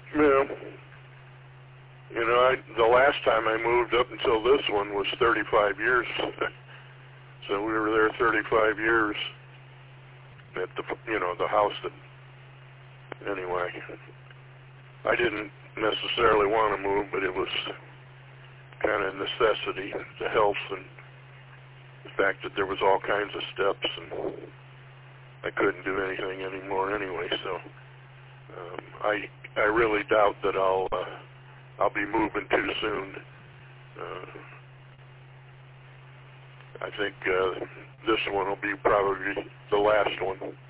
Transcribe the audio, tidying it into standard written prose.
Yeah. You know, the last time I moved up until this one was 35 years. So we were there 35 years at the house that, anyway, I didn't necessarily want to move, but it was kind of necessity, the health and the fact that there was all kinds of steps and I couldn't do anything anymore anyway. So I really doubt that I'll be moving too soon. I think this one will be probably the last one.